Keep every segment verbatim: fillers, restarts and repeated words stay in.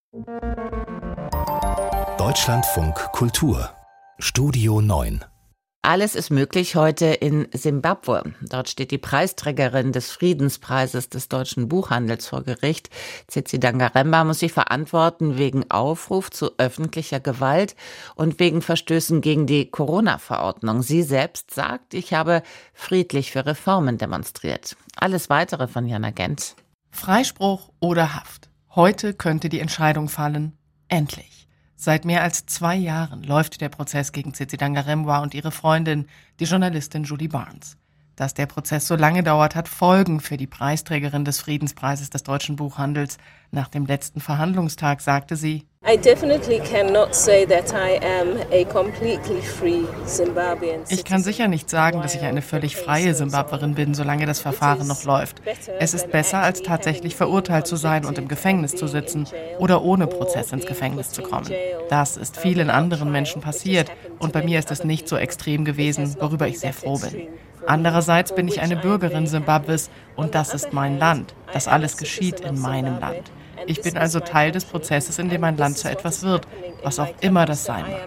Deutschlandfunk Kultur Studio neun. Alles ist möglich heute in Simbabwe. Dort steht die Preisträgerin des Friedenspreises des deutschen Buchhandels vor Gericht. Tsitsi Dangaremba muss sich verantworten wegen Aufruf zu öffentlicher Gewalt und wegen Verstößen gegen die Corona-Verordnung. Sie selbst sagt, ich habe friedlich für Reformen demonstriert. Alles Weitere von Jana Gent. Freispruch oder Haft. Heute könnte die Entscheidung fallen. Endlich. Seit mehr als zwei Jahren läuft der Prozess gegen Tsitsi Dangarembga und ihre Freundin, die Journalistin Julie Barnes. Dass der Prozess so lange dauert, hat Folgen für die Preisträgerin des Friedenspreises des deutschen Buchhandels. Nach dem letzten Verhandlungstag sagte sie: I definitely cannot say that I am a completely free Zimbabwean citizen. Ich kann sicher nicht sagen, dass ich eine völlig freie Simbabwerin bin, solange das Verfahren noch läuft. Es ist besser, als tatsächlich verurteilt zu sein und im Gefängnis zu sitzen oder ohne Prozess ins Gefängnis zu kommen. Das ist vielen anderen Menschen passiert und bei mir ist es nicht so extrem gewesen, worüber ich sehr froh bin. Andererseits bin ich eine Bürgerin Simbabwes und das ist mein Land. Das alles geschieht in meinem Land. Ich bin also Teil des Prozesses, in dem mein Land zu etwas wird, was auch immer das sein mag.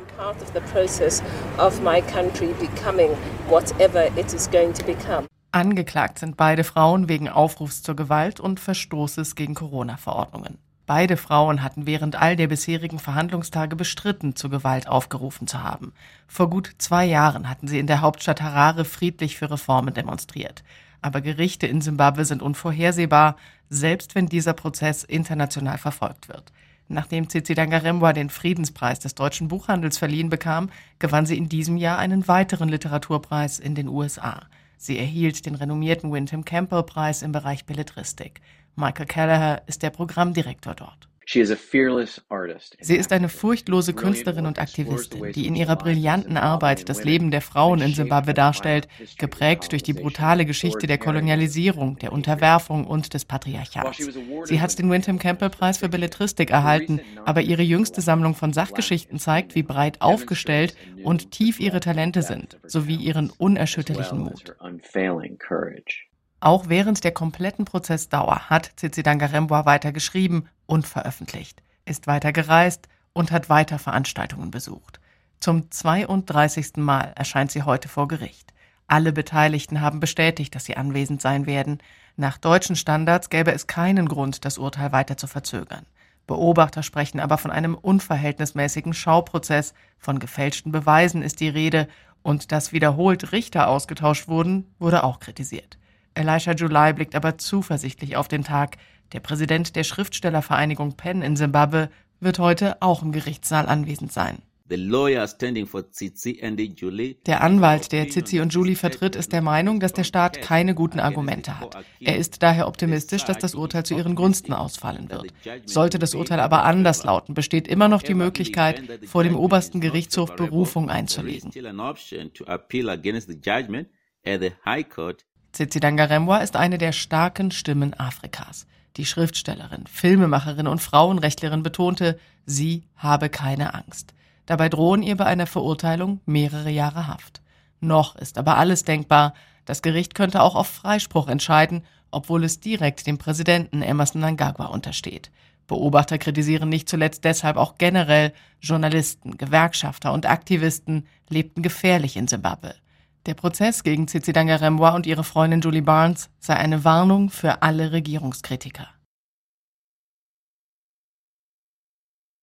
Angeklagt sind beide Frauen wegen Aufrufs zur Gewalt und Verstoßes gegen Corona-Verordnungen. Beide Frauen hatten während all der bisherigen Verhandlungstage bestritten, zu Gewalt aufgerufen zu haben. Vor gut zwei Jahren hatten sie in der Hauptstadt Harare friedlich für Reformen demonstriert. Aber Gerichte in Simbabwe sind unvorhersehbar, selbst wenn dieser Prozess international verfolgt wird. Nachdem Tsitsi Dangarembga den Friedenspreis des deutschen Buchhandels verliehen bekam, gewann sie in diesem Jahr einen weiteren Literaturpreis in den U S A. Sie erhielt den renommierten Windham Campbell-Preis im Bereich Belletristik. Michael Kelleher ist der Programmdirektor dort. Sie ist eine furchtlose Künstlerin und Aktivistin, die in ihrer brillanten Arbeit das Leben der Frauen in Simbabwe darstellt, geprägt durch die brutale Geschichte der Kolonialisierung, der Unterwerfung und des Patriarchats. Sie hat den Windham Campbell-Preis für Belletristik erhalten, aber ihre jüngste Sammlung von Sachgeschichten zeigt, wie breit aufgestellt und tief ihre Talente sind, sowie ihren unerschütterlichen Mut. Auch während der kompletten Prozessdauer hat Tsitsi Dangarembga weiter geschrieben und veröffentlicht, ist weiter gereist und hat weiter Veranstaltungen besucht. Zum zweiunddreißigsten Mal erscheint sie heute vor Gericht. Alle Beteiligten haben bestätigt, dass sie anwesend sein werden. Nach deutschen Standards gäbe es keinen Grund, das Urteil weiter zu verzögern. Beobachter sprechen aber von einem unverhältnismäßigen Schauprozess, von gefälschten Beweisen ist die Rede und dass wiederholt Richter ausgetauscht wurden, wurde auch kritisiert. Elisha July blickt aber zuversichtlich auf den Tag. Der Präsident der Schriftstellervereinigung PEN in Simbabwe wird heute auch im Gerichtssaal anwesend sein. Der Anwalt, der Tsitsi und Julie vertritt, ist der Meinung, dass der Staat keine guten Argumente hat. Er ist daher optimistisch, dass das Urteil zu ihren Gunsten ausfallen wird. Sollte das Urteil aber anders lauten, besteht immer noch die Möglichkeit, vor dem obersten Gerichtshof Berufung einzulegen. Tsitsi Dangarembga ist eine der starken Stimmen Afrikas. Die Schriftstellerin, Filmemacherin und Frauenrechtlerin betonte, sie habe keine Angst. Dabei drohen ihr bei einer Verurteilung mehrere Jahre Haft. Noch ist aber alles denkbar. Das Gericht könnte auch auf Freispruch entscheiden, obwohl es direkt dem Präsidenten Emmerson Mnangagwa untersteht. Beobachter kritisieren nicht zuletzt deshalb auch generell, Journalisten, Gewerkschafter und Aktivisten lebten gefährlich in Simbabwe. Der Prozess gegen Tsitsi Dangarembga und ihre Freundin Julie Barnes sei eine Warnung für alle Regierungskritiker.